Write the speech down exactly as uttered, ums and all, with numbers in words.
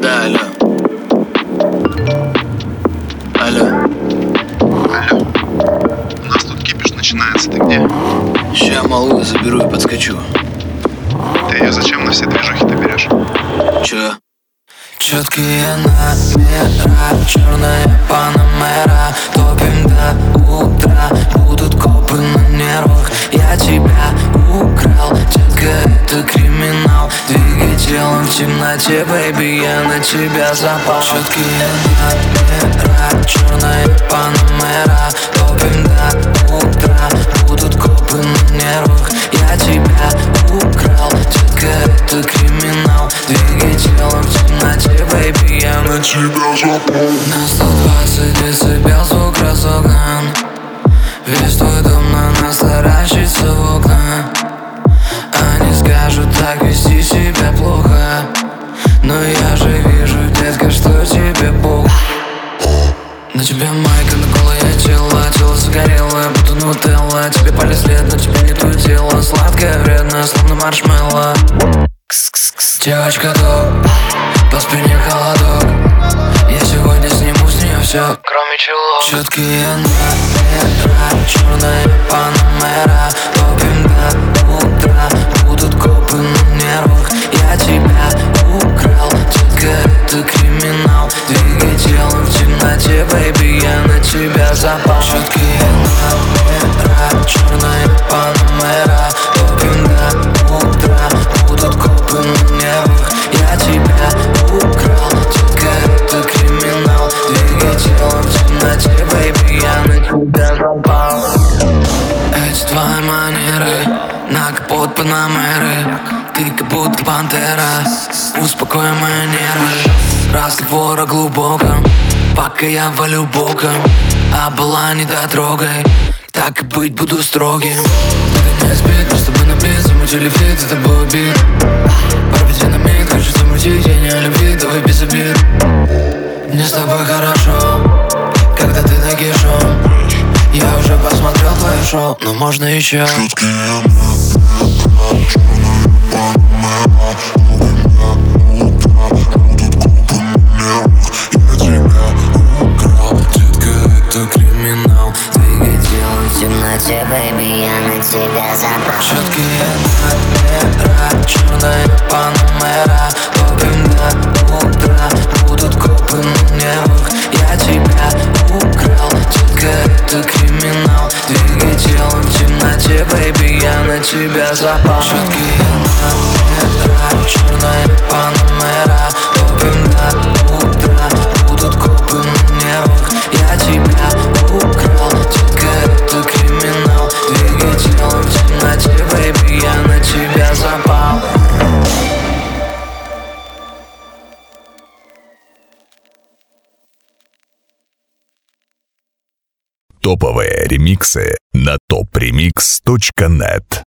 Да, алло. Алло. Алло. У нас тут кипиш начинается, ты где? Ща малую заберу и подскочу. Ты ее зачем на все движухи-то берешь? Чё? Четкие номера, черная панамера. Топим до утра, будут копы на нервах. Я тебя украл, детка, это криминал. Двигай телом в темноте, бэйби, я на тебя запал. Четкие номера, черная панамера. Топим до утра, будут копы на нервах. Я тебя украл, детка, это криминал. Двигай телом в темноте, бэйби, я на тебя запал. На сто двадцать децибел звук разогнан. Весь твой дом на нас таращится в окна. Они скажут, так вести себя плохо, но я же вижу, детка, что тебе бог. На тебе майка, на голое тело, тело загорелое, будто нутелла. Тебе палец лет, но тебе нету дела. Сладкое, вредное, словно маршмелло. Девочка топ, по спине холодок. Я сегодня сниму с нее все, кроме чулок. Четкие номера, черная панамера. Топим до утра, будут копы на нервах. Я тебя украл, детка, это криминал. Двигай телом в темноте, бэйби, я на тебя запал. Четкие номера, черная панамера. Топим до утра, будут копы на нервах. Я тебя украл, детка, это криминал. Двигай телом в темноте, бэйби, я на тебя запал. Эти твои манеры, на капот панамеры. Ты как будто пантера, успокой мои нервы. Раствора глубоком, пока я валю боком. А была не дотрогай, так и быть буду строгим. Ты не спит, мы с тобой на бит, замутили фит, за тобой бит. Пора динамит, хочу замутить, я не о любви, давай без обид. Мне с тобой хорошо, когда ты нагишом. Я уже посмотрел твое шоу, но можно еще. Это криминал. Двигай телом в темноте, бэйби, я на тебя запал. Четкие номера, черная панамера. Топим до утра, будут копы на нервах. Я тебя украл, детка, это криминал. Двигай телом в темноте, бэйби, я на тебя запал. Четкие номера, черная панамера. Топим до утра, будут копы на нервах. Я тебя украл, детка, это криминал. Двигай телом в темноте, бэйби, я на тебя запал. Топовые ремиксы на топ ремикс точка нет.